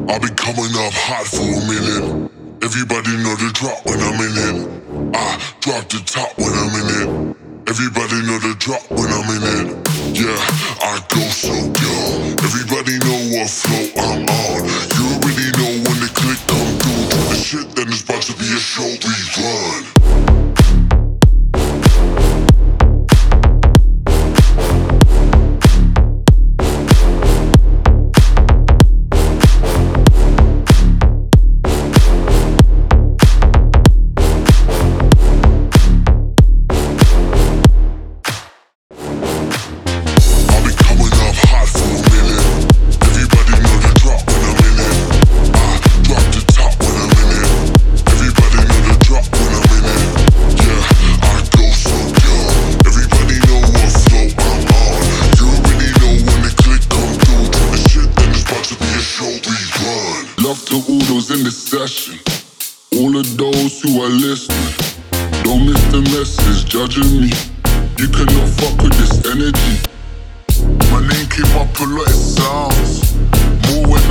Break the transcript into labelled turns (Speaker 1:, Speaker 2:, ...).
Speaker 1: I've been coming up hot for a minute. Everybody know the drop when I'm in it. I drop the top when I'm in it. Everybody know the drop when I'm in it. Yeah, I go so young. Everybody know what flow I'm on. You already know when the click come through. Drop the shit, then it's about to be a show we run. Love to all those in the session, all of those who are listening. Don't miss the message, judging me. You cannot fuck with this energy. My name came up a lot, it sounds more when